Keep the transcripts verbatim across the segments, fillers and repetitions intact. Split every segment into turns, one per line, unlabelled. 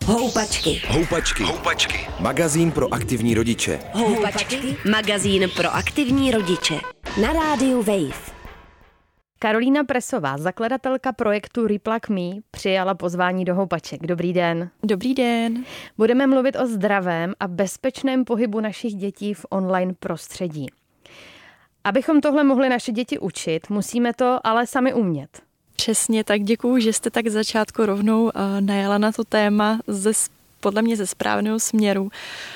Houpačky.
Houpačky. Houpačky. Magazín pro aktivní rodiče.
Houpačky. Magazín pro aktivní rodiče. Na rádiu Wave.
Karolína Presová, zakladatelka projektu Replug Me, přijala pozvání do Houpaček. Dobrý den.
Dobrý den.
Budeme mluvit o zdravém a bezpečném pohybu našich dětí v online prostředí. Abychom tohle mohli naše děti učit, musíme to ale sami umět.
Přesně tak, děkuju, že jste tak z začátku rovnou najala na to téma ze podle mě ze správného směru.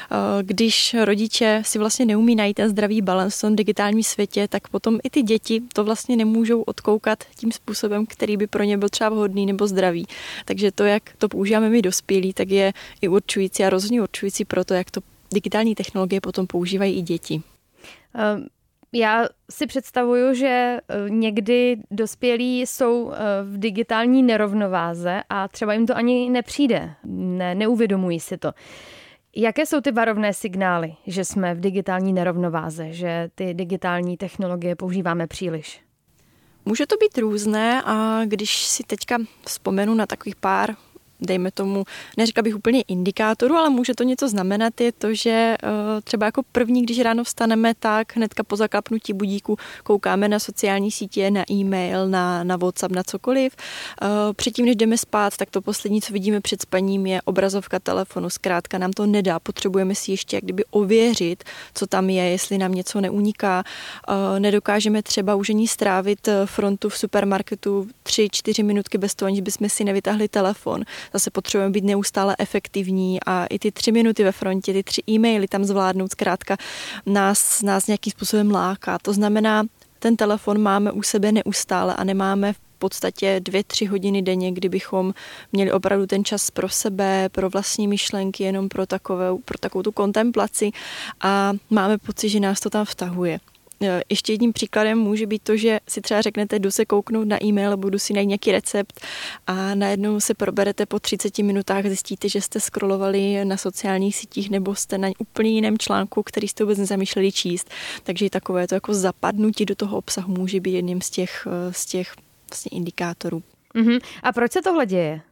Když rodiče si vlastně neumí najít ten zdravý balans v tom digitálním světě, tak potom i ty děti to vlastně nemůžou odkoukat tím způsobem, který by pro ně byl třeba vhodný nebo zdravý. Takže to, jak to používáme my dospělí, tak je i určující a rozhodně určující pro to, jak to digitální technologie potom používají i děti.
Um. Já si představuju, že někdy dospělí jsou v digitální nerovnováze a třeba jim to ani nepřijde, ne, neuvědomují si to. Jaké jsou ty varovné signály, že jsme v digitální nerovnováze, že ty digitální technologie používáme příliš?
Může to být různé a když si teďka vzpomenu na takových pár dejme tomu, neřekla bych úplně indikátoru, ale může to něco znamenat, je to, že třeba jako první, když ráno vstaneme, tak hnedka po zaklapnutí budíku koukáme na sociální sítě, na e-mail, na, na WhatsApp, na cokoliv. Předtím, než jdeme spát, tak to poslední, co vidíme před spaním, je obrazovka telefonu. Zkrátka nám to nedá, potřebujeme si ještě jak kdyby ověřit, co tam je, jestli nám něco neuniká. Nedokážeme třeba už ani strávit frontu v supermarketu tři, čtyři minutky bez toho, aniž bychom si nevytáhli telefon. Zase potřebujeme být neustále efektivní a i ty tři minuty ve frontě, ty tři e-maily tam zvládnout, zkrátka nás, nás nějakým způsobem láká. To znamená, ten telefon máme u sebe neustále a nemáme v podstatě dvě, tři hodiny denně, kdybychom měli opravdu ten čas pro sebe, pro vlastní myšlenky, jenom pro, takovou, pro takovou tu kontemplaci a máme pocit, že nás to tam vtahuje. Ještě jedním příkladem může být to, že si třeba řeknete, jdu se kouknout na e-mail, budu si najít nějaký recept a najednou se proberete po třiceti minutách, zjistíte, že jste scrollovali na sociálních sítích nebo jste na úplně jiném článku, který jste vůbec nezamýšleli číst. Takže takové to jako zapadnutí do toho obsahu může být jedním z těch, z těch vlastně indikátorů.
Uh-huh. A proč se tohle děje?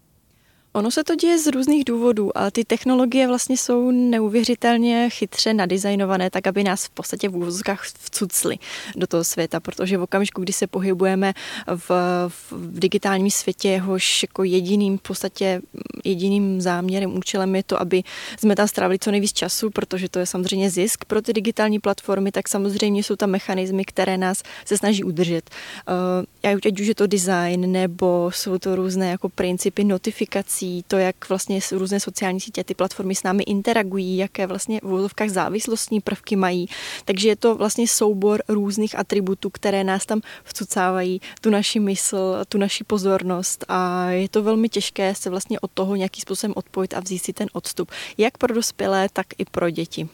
Ono se to děje z různých důvodů a ty technologie vlastně jsou neuvěřitelně chytře nadizajnované, tak aby nás v podstatě v úvozovkách vcucly do toho světa, protože v okamžiku, kdy se pohybujeme v, v digitálním světě, jehož jako jediným v podstatě jediným záměrem, účelem je to, aby jsme tam strávili co nejvíc času, protože to je samozřejmě zisk pro ty digitální platformy, tak samozřejmě jsou tam mechanismy, které nás se snaží udržet. Ať už je to design, nebo jsou to různé jako principy notifikací, to, jak vlastně různé sociální sítě, ty platformy s námi interagují, jaké vlastně v úvozovkách závislostní prvky mají. Takže je to vlastně soubor různých atributů, které nás tam vcucávají, tu naši mysl, tu naši pozornost a je to velmi těžké se vlastně od toho nějakým způsobem odpojit a vzít si ten odstup. Jak pro dospělé, tak i pro děti.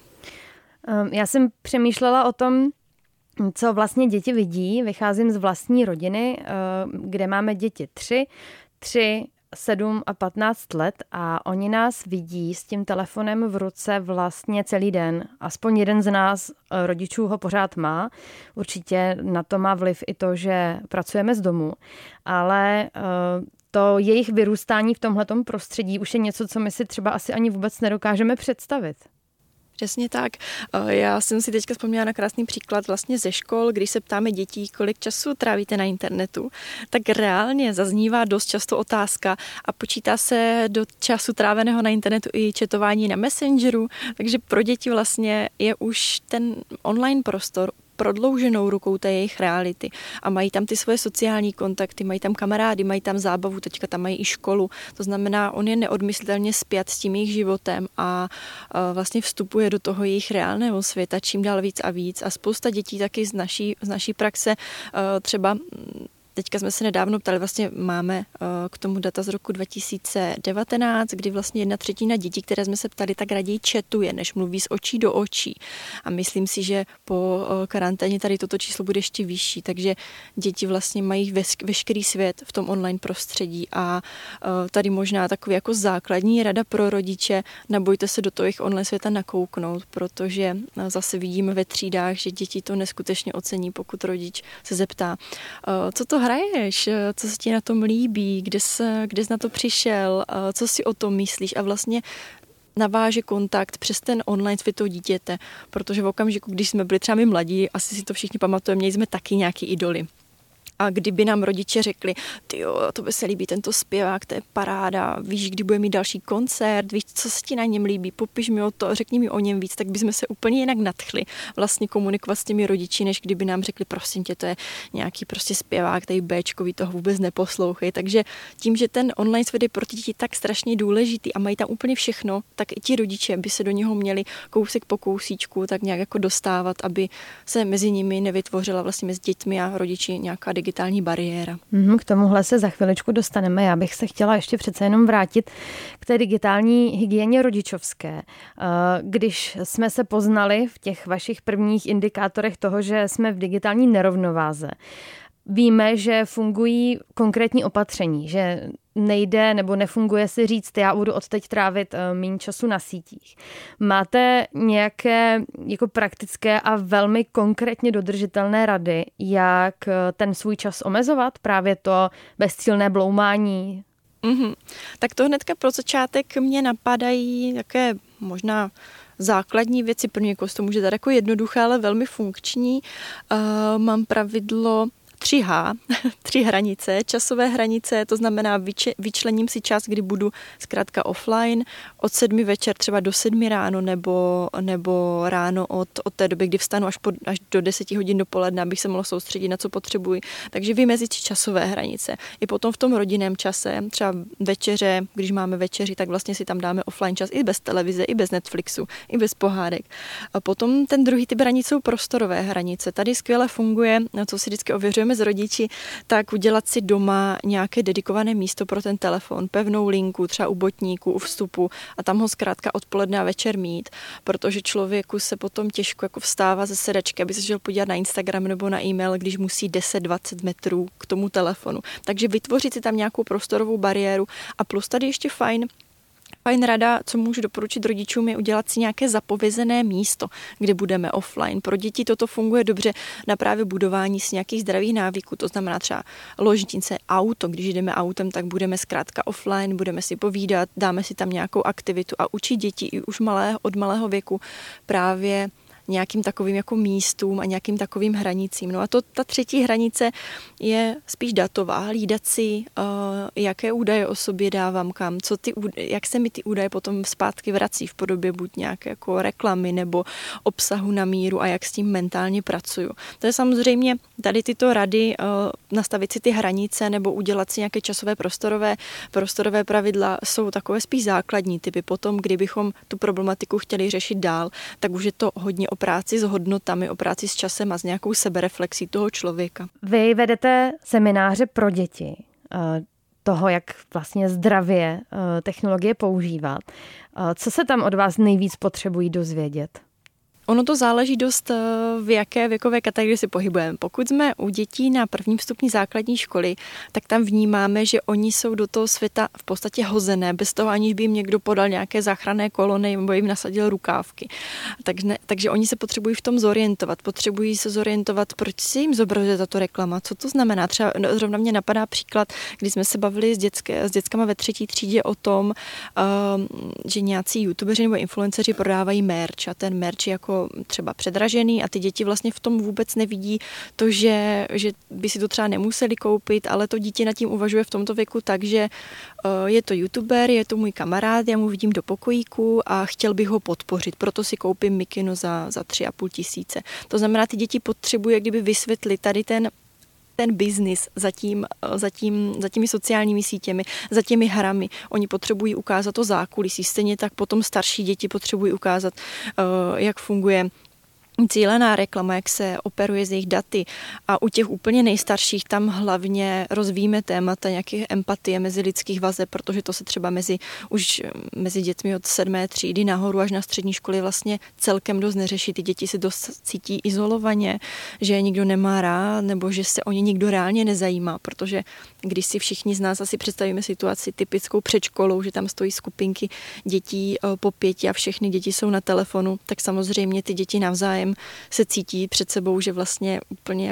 Já jsem přemýšlela o tom, co vlastně děti vidí. Vycházím z vlastní rodiny, kde máme děti tři, tři sedm a patnáct let a oni nás vidí s tím telefonem v ruce vlastně celý den. Aspoň jeden z nás, rodičů, ho pořád má. Určitě na to má vliv i to, že pracujeme z domu, ale to jejich vyrůstání v tomhletom prostředí už je něco, co my si třeba asi ani vůbec nedokážeme představit.
Přesně tak. Já jsem si teďka vzpomněla na krásný příklad vlastně ze škol, když se ptáme dětí, kolik času trávíte na internetu, tak reálně zaznívá dost často otázka a počítá se do času tráveného na internetu i chatování na Messengeru, takže pro děti vlastně je už ten online prostor prodlouženou rukou té jejich reality a mají tam ty svoje sociální kontakty, mají tam kamarády, mají tam zábavu, teďka tam mají i školu. To znamená, on je neodmyslitelně spjat s tím jejich životem a vlastně vstupuje do toho jejich reálného světa čím dál víc a víc a spousta dětí taky z naší, z naší praxe třeba teďka jsme se nedávno ptali, vlastně máme k tomu data z roku dva tisíce devatenáct, kdy vlastně jedna třetina dětí, které jsme se ptali, tak raději chatuje, než mluví z očí do očí. A myslím si, že po karanténě tady toto číslo bude ještě vyšší, takže děti vlastně mají veškerý svět v tom online prostředí a tady možná takový jako základní rada pro rodiče, nebojte se do toho jejich online světa nakouknout, protože zase vidíme ve třídách, že děti to neskutečně ocení, pokud rodič se zeptá, co to hraješ, co se ti na tom líbí, kde jsi, kde jsi na to přišel, co si o tom myslíš a vlastně naváže kontakt přes ten online svět toho dítěte, protože v okamžiku, když jsme byli třeba my mladí, asi si to všichni pamatujeme, měli jsme taky nějaký idoly. A kdyby nám rodiče řekli, tyjo, to by se líbí tento zpěvák, to je paráda, víš, kdy bude mít další koncert, víš, co se ti na něm líbí, popiš mi o to, řekni mi o něm víc, tak bychom se úplně jinak nadchli vlastně komunikovat s těmi rodiči, než kdyby nám řekli, prosím tě, to je nějaký prostě zpěvák, tady Béčkový, toho vůbec neposlouchej. Takže tím, že ten online svět je pro ty děti tak strašně důležitý a mají tam úplně všechno, tak i ti rodiče by se do něho měli kousek po kousíčku tak nějak jako dostávat, aby se mezi nimi nevytvořila vlastně mezi dětmi a rodiči nějaká digitální bariéra.
K tomuhle se za chviličku dostaneme. Já bych se chtěla ještě přece jenom vrátit k té digitální hygieně rodičovské. Když jsme se poznali v těch vašich prvních indikátorech toho, že jsme v digitální nerovnováze, víme, že fungují konkrétní opatření, že nejde nebo nefunguje si říct, já budu odteď trávit méně času na sítích. Máte nějaké jako praktické a velmi konkrétně dodržitelné rady, jak ten svůj čas omezovat? Právě to bezcílné bloumání?
Mm-hmm. Tak to hnedka pro začátek mě napadají také možná základní věci, pro někoho to může dát jako jednoduché, ale velmi funkční. Uh, mám pravidlo tři há, tři hranice, časové hranice, to znamená vyč- vyčlením si čas, kdy budu zkrátka offline od sedmi večer třeba do sedmi ráno nebo, nebo ráno od, od té doby, kdy vstanu až, po, až do deseti hodin dopoledne, abych se mohla soustředit na co potřebuji. Takže vymezit si časové hranice. I potom v tom rodinném čase, třeba večeře, když máme večeři, tak vlastně si tam dáme offline čas i bez televize, i bez Netflixu, i bez pohádek. A potom ten druhý typ hranic jsou prostorové hranice. Tady skvěle funguje, na co si vždycky ověřujeme s rodiči, tak udělat si doma nějaké dedikované místo pro ten telefon, pevnou linku, třeba u botníku, u vstupu a tam ho zkrátka odpoledne a večer mít, protože člověku se potom těžko jako vstává ze sedačky, aby se šel podívat na Instagram nebo na e-mail, když musí deset dvacet metrů k tomu telefonu. Takže vytvořit si tam nějakou prostorovou bariéru a plus tady ještě fajn, Fajn rada, co můžu doporučit rodičům, je udělat si nějaké zapovězené místo, kde budeme offline. Pro děti toto funguje dobře na právě budování si nějakých zdravých návyků, to znamená třeba ložnice, auto. Když jdeme autem, tak budeme zkrátka offline, budeme si povídat, dáme si tam nějakou aktivitu a učit děti i už malé, od malého věku právě nějakým takovým jako místům a nějakým takovým hranicím. No a to, ta třetí hranice je spíš datová. Hlídat si, uh, jaké údaje o sobě dávám kam, co ty, jak se mi ty údaje potom zpátky vrací v podobě buď nějaké jako reklamy nebo obsahu na míru a jak s tím mentálně pracuju. To je samozřejmě tady tyto rady, uh, nastavit si ty hranice nebo udělat si nějaké časové prostorové, prostorové pravidla jsou takové spíš základní typy. Potom, kdybychom tu problematiku chtěli řešit dál, tak už je to hodně o práci s hodnotami, o práci s časem a s nějakou sebereflexí toho člověka.
Vy vedete semináře pro děti toho, jak vlastně zdravě technologie používat. Co se tam od vás nejvíc potřebují dozvědět?
Ono to záleží dost, v jaké věkové kategorii se pohybujeme. Pokud jsme u dětí na prvním stupni základní školy, tak tam vnímáme, že oni jsou do toho světa v podstatě hozené, bez toho aniž by jim někdo podal nějaké záchranné kolony nebo jim nasadil rukávky. Takže, takže oni se potřebují v tom zorientovat. Potřebují se zorientovat, proč si jim zobrazuje tato reklama, co to znamená. Třeba zrovna mě napadá příklad, kdy jsme se bavili s, dětské, s dětskama ve třetí třídě o tom, že nějací youtubeři nebo influenceři prodávají merch a ten merch je jako třeba předražený a ty děti vlastně v tom vůbec nevidí to, že, že by si to třeba nemuseli koupit, ale to dítě nad tím uvažuje v tomto věku tak, že je to youtuber, je to můj kamarád, já mu vidím do pokojíku a chtěl bych ho podpořit, proto si koupím mikinu za, za tři a půl tisíce. To znamená, ty děti potřebuje, kdyby vysvětlit tady ten ten biznis za, tím, za, tím, za těmi sociálními sítěmi, za těmi hrami. Oni potřebují ukázat to zákulisí. Stejně tak potom starší děti potřebují ukázat, jak funguje cílená reklama, jak se operuje z jejich daty. A u těch úplně nejstarších tam hlavně rozvíjíme témata nějaké empatie mezi lidských vazeb, protože to se třeba mezi, už mezi dětmi od sedmé třídy nahoru až na střední školy vlastně celkem dost neřeší. Ty děti se dost cítí izolovaně, že je nikdo nemá rád, nebo že se o ně nikdo reálně nezajímá, protože když si všichni z nás asi představíme situaci typickou před školou, že tam stojí skupinky dětí po pěti a všechny děti jsou na telefonu, tak samozřejmě ty děti navzájem se cítí před sebou, že vlastně úplně jako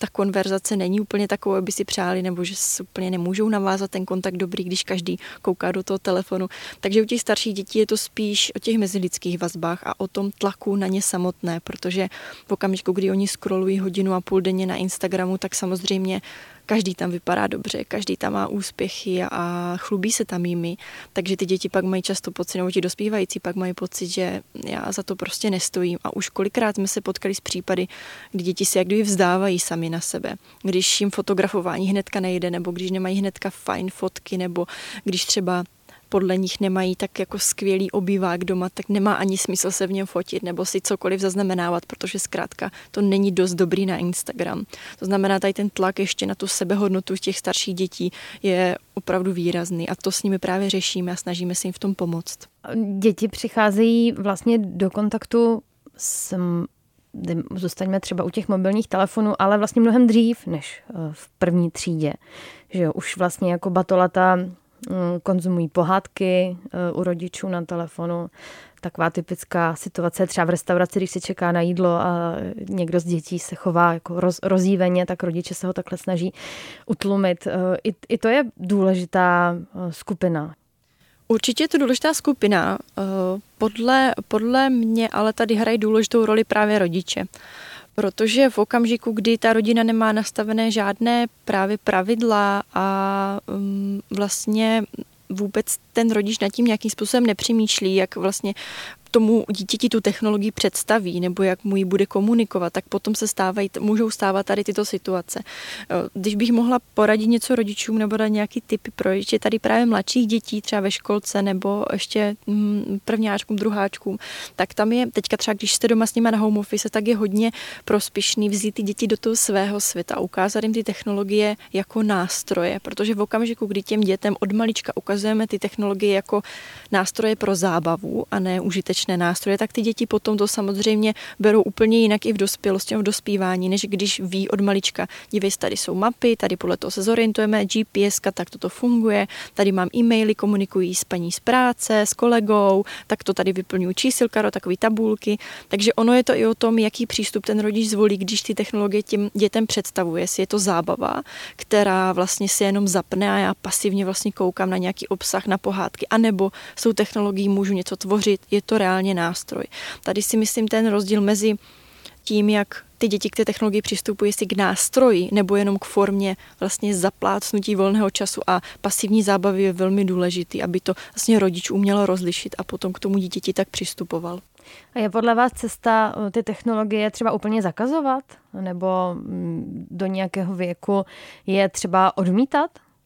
ta konverzace není úplně takovou, aby si přáli, nebo že si úplně nemůžou navázat ten kontakt dobrý, když každý kouká do toho telefonu. Takže u těch starších dětí je to spíš o těch mezilidských vazbách a o tom tlaku na ně samotné, protože v okamžiku, kdy oni scrollují hodinu a půl denně na Instagramu, tak samozřejmě každý tam vypadá dobře, každý tam má úspěchy a chlubí se tam jimi, takže ty děti pak mají často pocit, nebo ti dospívající pak mají pocit, že já za to prostě nestojím. A už kolikrát jsme se potkali s případy, kdy děti se jak kdyby vzdávají sami na sebe. Když jim fotografování hnedka nejde, nebo když nemají hnedka fajn fotky, nebo když třeba podle nich nemají tak jako skvělý obývák doma, tak nemá ani smysl se v něm fotit nebo si cokoliv zaznamenávat, protože zkrátka to není dost dobrý na Instagram. To znamená, tady ten tlak ještě na tu sebehodnotu těch starších dětí je opravdu výrazný a to s nimi právě řešíme a snažíme se jim v tom pomoct.
Děti přicházejí vlastně do kontaktu s, zůstaňme třeba u těch mobilních telefonů, ale vlastně mnohem dřív než v první třídě. Že jo, už vlastně jako batolata konzumují pohádky u rodičů na telefonu. Taková typická situace třeba v restauraci, když se čeká na jídlo a někdo z dětí se chová jako roz, rozjíveně, tak rodiče se ho takhle snaží utlumit. I, i to je důležitá skupina.
Určitě je to důležitá skupina. Podle, podle mě ale tady hrají důležitou roli právě rodiče. Protože v okamžiku, kdy ta rodina nemá nastavené žádné právě pravidla a um, vlastně vůbec ten rodič nad tím nějakým způsobem nepřemýšlí, jak vlastně tomu dítěti tu technologii představí nebo jak mu ji bude komunikovat, tak potom se stávají, můžou stávat tady tyto situace. Když bych mohla poradit něco rodičům nebo dát nějaký tipy pro rodiče tady právě mladších dětí, třeba ve školce nebo ještě prvňáčkům, druháčkům, tak tam je teďka třeba, když jste doma s nimi na home office, tak je hodně prospěšný vzít ty děti do toho svého světa a ukázat jim ty technologie jako nástroje, protože v okamžiku, kdy těm dětem od malička ukazujeme ty technologie jako nástroje pro zábavu a ne užitečné nástroje, tak ty děti potom to samozřejmě berou úplně jinak i v dospělosti, v dospívání, než když ví od malička, dívej, tady jsou mapy, tady podle toho se zorientujeme, G P S ka, tak toto funguje, tady mám e-maily, komunikují s paní z práce, s kolegou, tak to tady vyplňuji čísilka, takové tabulky, takže ono je to i o tom, jaký přístup ten rodič zvolí, když ty technologie těm dětem představuje, jestli je to zábava, která vlastně se jenom zapne a já pasivně vlastně koukám na nějaký obsah, na pohádky, anebo s tou technologií můžu něco tvořit, je to reálně nástroj. Tady si myslím ten rozdíl mezi tím, jak ty děti k té technologii přistupují, jestli k nástroji nebo jenom k formě vlastně zaplácnutí volného času a pasivní zábavy je velmi důležitý, aby to vlastně rodič uměl rozlišit a potom k tomu dítěti tak přistupoval.
A je podle vás cesta ty technologie třeba úplně zakazovat? Nebo do nějakého věku je třeba odmítat?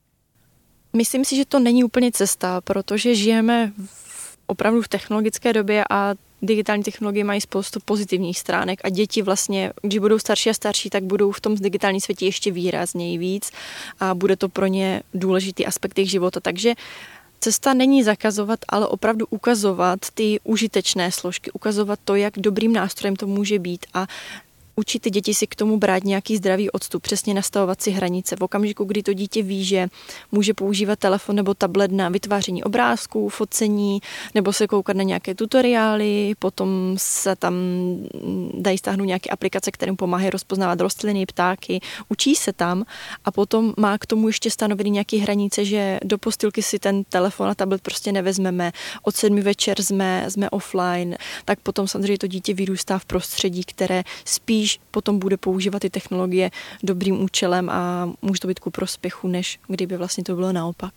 Myslím si, že to není úplně cesta, protože žijeme v opravdu v technologické době a digitální technologie mají spoustu pozitivních stránek a děti vlastně, když budou starší a starší, tak budou v tom digitálním světě ještě výrazněji víc a bude to pro ně důležitý aspekt jejich života. Takže cesta není zakazovat, ale opravdu ukazovat ty užitečné složky, ukazovat to, jak dobrým nástrojem to může být a učit ty děti si k tomu brát nějaký zdravý odstup, přesně nastavovat si hranice. V okamžiku, kdy to dítě ví, že může používat telefon nebo tablet na vytváření obrázků, focení, nebo se koukat na nějaké tutoriály, potom se tam dají stáhnout nějaké aplikace, které mu pomáhají rozpoznávat rostliny, ptáky, učí se tam a potom má k tomu ještě stanovený nějaké hranice, že do postýlky si ten telefon a tablet prostě nevezmeme, od sedmi večer jsme, jsme offline, tak potom samozřejmě to dítě vyrůstá v prostředí, které spíš potom bude používat ty technologie dobrým účelem a může to být ku prospěchu, než kdyby vlastně to bylo naopak.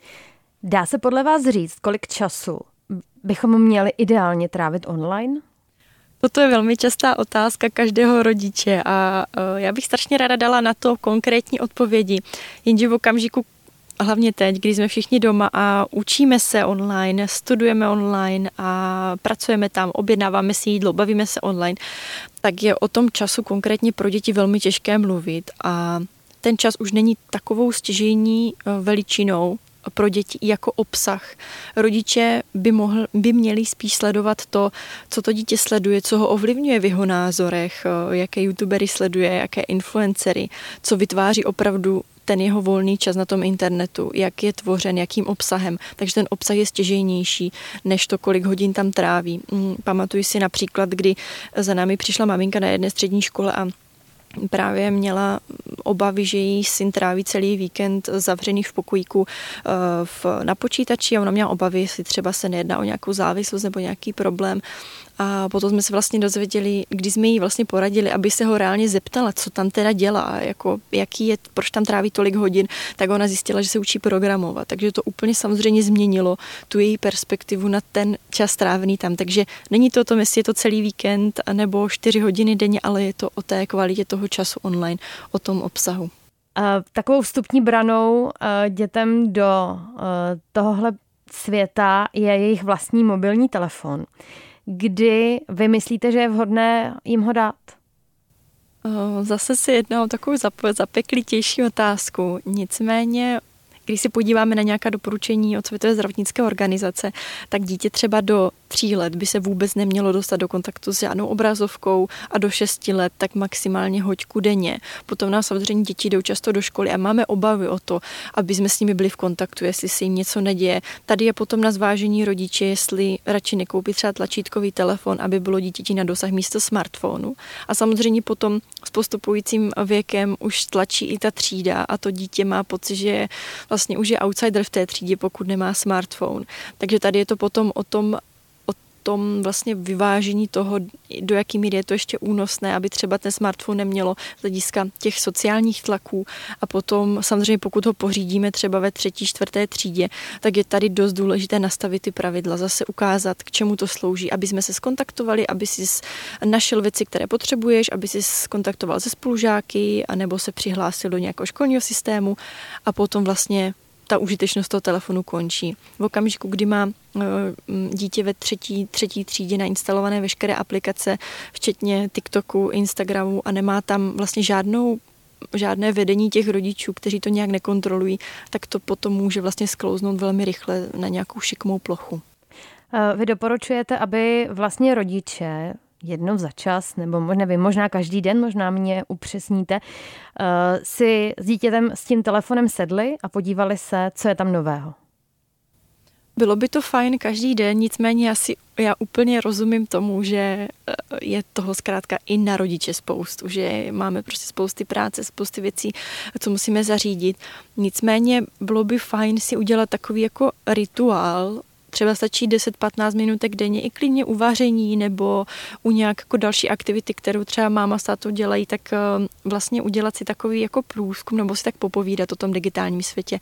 Dá se podle vás říct, kolik času bychom měli ideálně trávit online?
Toto je velmi častá otázka každého rodiče a já bych strašně ráda dala na to konkrétní odpovědi, jenže v okamžiku, hlavně teď, když jsme všichni doma a učíme se online, studujeme online a pracujeme tam, objednáváme si jídlo, bavíme se online, tak je o tom času konkrétně pro děti velmi těžké mluvit a ten čas už není takovou stěžejní veličinou pro děti jako obsah. Rodiče by, mohl, by měli spíš sledovat to, co to dítě sleduje, co ho ovlivňuje v jeho názorech, jaké youtubery sleduje, jaké influencery, co vytváří opravdu ten jeho volný čas na tom internetu, jak je tvořen, jakým obsahem. Takže ten obsah je stěžejnější, než to, kolik hodin tam tráví. Pamatuju si například, kdy za námi přišla maminka na jedné střední škole a právě měla obavy, že její syn tráví celý víkend zavřený v pokojíku v, na počítači a ona měla obavy, jestli třeba se nejedná o nějakou závislost nebo nějaký problém. A potom jsme se vlastně dozvěděli, když jsme jí vlastně poradili, aby se ho reálně zeptala, co tam teda dělá, jako jaký je, proč tam tráví tolik hodin, tak ona zjistila, že se učí programovat. Takže to úplně samozřejmě změnilo tu její perspektivu na ten čas strávený tam. Takže není to o tom, jestli je to celý víkend nebo čtyři hodiny denně, ale je to o té kvalitě toho času online, o tom obsahu.
Takovou vstupní branou dětem do tohohle světa je jejich vlastní mobilní telefon. Kdy vy myslíte, že je vhodné jim ho dát?
Zase se jedná o takovou zapeklitější otázku. Nicméně, když si podíváme na nějaká doporučení od Světové zdravotnické organizace, tak dítě třeba do tří let by se vůbec nemělo dostat do kontaktu s žádnou obrazovkou a do šesti let tak maximálně hoďku denně. Potom nás samozřejmě děti jdou často do školy a máme obavy o to, aby jsme s nimi byli v kontaktu, jestli se jim něco neděje. Tady je potom na zvážení rodiče, jestli radši nekoupit třeba tlačítkový telefon, aby bylo dítěti na dosah místo smartphonu. A samozřejmě potom s postupujícím věkem už tlačí i ta třída a to dítě má pocit, že vlastně už je outsider v té třídě, pokud nemá smartphone. Takže tady je to potom o tom, o tom vlastně vyvážení toho, do jaký míry je to ještě únosné, aby třeba ten smartphone nemělo z hlediska těch sociálních tlaků a potom samozřejmě pokud ho pořídíme třeba ve třetí, čtvrté třídě, tak je tady dost důležité nastavit ty pravidla, zase ukázat, k čemu to slouží, aby jsme se skontaktovali, aby si našel věci, které potřebuješ, aby si skontaktoval se spolužáky anebo se přihlásil do nějakého školního systému a potom vlastně ta užitečnost toho telefonu končí. V okamžiku, kdy má dítě ve třetí, třetí třídě nainstalované veškeré aplikace, včetně TikToku, Instagramu a nemá tam vlastně žádnou žádné vedení těch rodičů, kteří to nějak nekontrolují, tak to potom může vlastně sklouznout velmi rychle na nějakou šikmou plochu.
Vy doporučujete, aby vlastně rodiče jednou za čas, nebo nevím, možná každý den, možná mě upřesníte, si s dítětem s tím telefonem sedli a podívali se, co je tam nového.
Bylo by to fajn každý den, nicméně já, si, já úplně rozumím tomu, že je toho zkrátka i na rodiče spoustu, že máme prostě spousty práce, spousty věcí, co musíme zařídit. Nicméně bylo by fajn si udělat takový jako rituál, třeba stačí deset patnáct minutek denně i klidně u vaření nebo u nějak jako další aktivity, kterou třeba máma s tátou dělají, tak vlastně udělat si takový jako průzkum nebo si tak popovídat o tom digitálním světě.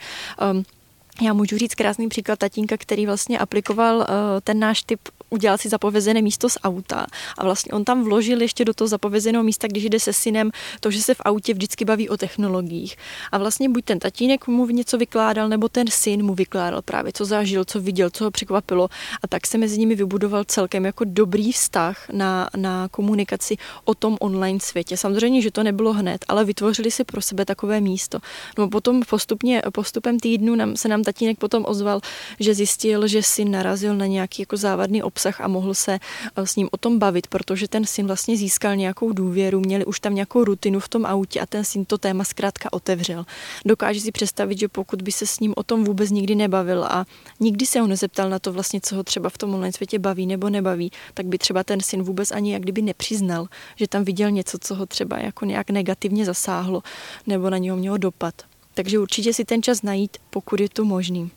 Já můžu říct krásný příklad tatínka, který vlastně aplikoval uh, ten náš typ udělat si zapovězené místo z auta a vlastně on tam vložil ještě do toho zapovězeného místa, když jde se synem, to, že se v autě vždycky baví o technologiích. A vlastně buď ten tatínek mu něco vykládal, nebo ten syn mu vykládal právě, co zažil, co viděl, co ho překvapilo. A tak se mezi nimi vybudoval celkem jako dobrý vztah na, na komunikaci o tom online světě. Samozřejmě, že to nebylo hned, ale vytvořili si pro sebe takové místo. No potom postupně, postupem týdnu nám, se nám tatínek potom ozval, že zjistil, že syn narazil na nějaký jako závadný obsah a mohl se s ním o tom bavit, protože ten syn vlastně získal nějakou důvěru, měli už tam nějakou rutinu v tom autě a ten syn to téma zkrátka otevřel. Dokáže si představit, že pokud by se s ním o tom vůbec nikdy nebavil a nikdy se ho nezeptal na to vlastně, co ho třeba v tom online světě baví nebo nebaví, tak by třeba ten syn vůbec ani jak kdyby nepřiznal, že tam viděl něco, co ho třeba jako nějak negativně zasáhlo nebo na něho mělo dopad. Takže určitě si ten čas najít, pokud je to možný.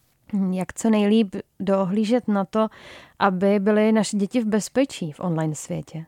Jak co nejlíp dohlížet na to, aby byly naše děti v bezpečí v online světě?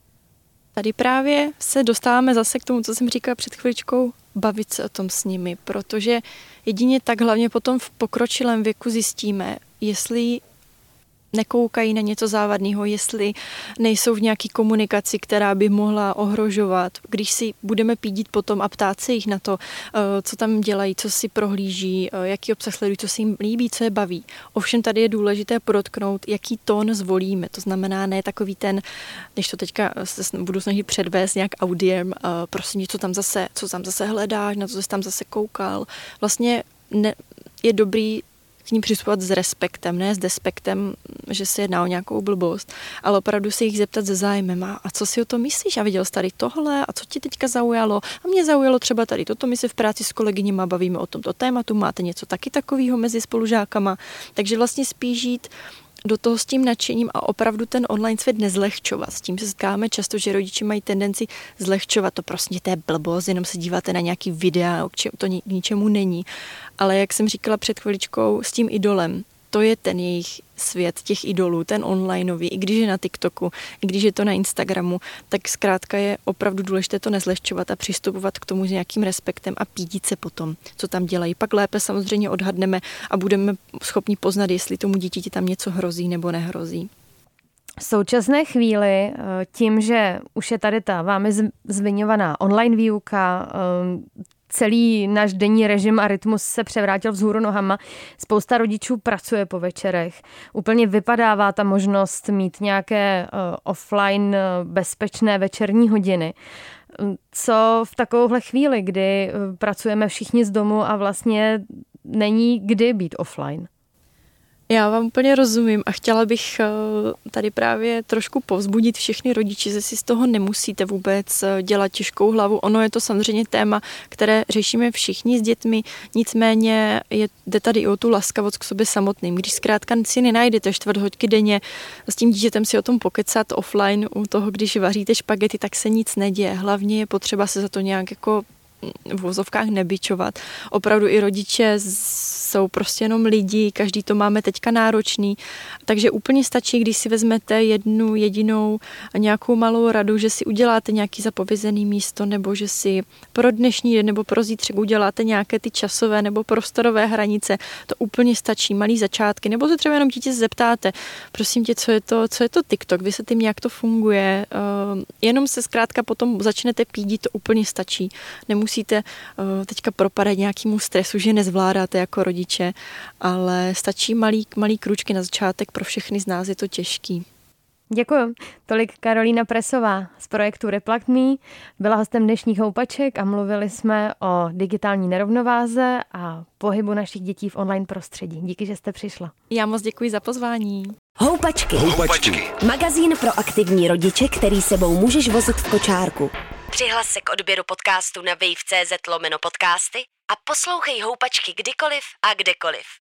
Tady právě se dostáváme zase k tomu, co jsem říkala před chviličkou, bavit se o tom s nimi, protože jedině tak hlavně potom v pokročilém věku zjistíme, jestli nekoukají na něco závadného, jestli nejsou v nějaké komunikaci, která by mohla ohrožovat. Když si budeme pídit potom a ptát se jich na to, co tam dělají, co si prohlíží, jaký obsah sledují, co se jim líbí, co je baví. Ovšem tady je důležité podotknout, jaký tón zvolíme. To znamená ne takový ten, než to teďka se budu snažit předvést nějak audiem, prosím, co tam zase, co tam zase hledáš, na co jsi tam zase koukal. Vlastně ne, je dobrý k ní přistupovat s respektem, ne s despektem, že se jedná o nějakou blbost, ale opravdu se jich zeptat se zájmem. A co si o to myslíš? A viděl jsi tady tohle? A co ti teďka zaujalo? A mě zaujalo třeba tady toto. My se v práci s kolegyněma bavíme o tomto tématu. Máte něco taky takového mezi spolužákama? Takže vlastně spíš žít do toho s tím nadšením a opravdu ten online svět nezlehčovat. S tím se setkáváme často, že rodiče mají tendenci zlehčovat. To prostě to je blbost, jenom se díváte na nějaký videa, to k ničemu není. Ale jak jsem říkala před chviličkou, s tím idolem, to je ten jejich svět těch idolů, ten onlineový, i když je na TikToku, i když je to na Instagramu, tak zkrátka je opravdu důležité to nezlehčovat a přistupovat k tomu s nějakým respektem a pídit se potom, co tam dělají. Pak lépe samozřejmě odhadneme a budeme schopni poznat, jestli tomu dítěti tam něco hrozí nebo nehrozí.
V současné chvíli tím, že už je tady ta vámi zmiňovaná online výuka, celý náš denní režim a rytmus se převrátil vzhůru nohama. Spousta rodičů pracuje po večerech. Úplně vypadává ta možnost mít nějaké uh, offline uh, bezpečné večerní hodiny. Co v takovouhle chvíli, kdy uh, pracujeme všichni z domu a vlastně není kdy být offline?
Já vám úplně rozumím a chtěla bych tady právě trošku povzbudit všechny rodiče, že si z toho nemusíte vůbec dělat těžkou hlavu. Ono je to samozřejmě téma, které řešíme všichni s dětmi, nicméně je, jde tady i o tu laskavost k sobě samotným. Když zkrátka si nenajdete čtvrt hodky denně s tím dítětem si o tom pokecat offline u toho, když vaříte špagety, tak se nic neděje. Hlavně je potřeba se za to nějak jako v vozovkách nebičovat. Opravdu i rodiče jsou prostě jenom lidi, každý to máme teďka náročný, takže úplně stačí, když si vezmete jednu jedinou nějakou malou radu, že si uděláte nějaký zapovězený místo, nebo že si pro dnešní den nebo pro zítřek uděláte nějaké ty časové nebo prostorové hranice. To úplně stačí, malý začátky, nebo se třeba jenom dítě zeptáte, prosím tě, co je to, co je to TikTok, vysvětlím, jak to funguje, uh, jenom se zkrátka potom začnete pídit, to úplně stačí. Nemusíte uh, teďka propadat nějakému stresu, že nezvládáte jako rodiče, ale stačí malý, malý kručky na začátek, pro všechny z nás je to těžký.
Děkuji. Tolik Karolína Presová z projektu Replug Me. Byla hostem dnešních houpaček a mluvili jsme o digitální nerovnováze a pohybu našich dětí v online prostředí. Díky, že jste přišla.
Já moc děkuji za pozvání.
Houpačky.
Houpačky.
Magazín pro aktivní rodiče, který sebou můžeš vozit v kočárku. Přihlas se k odběru podcastu na wave tečka cz lomeno podcasty a poslouchej Houpačky kdykoliv a kdekoliv.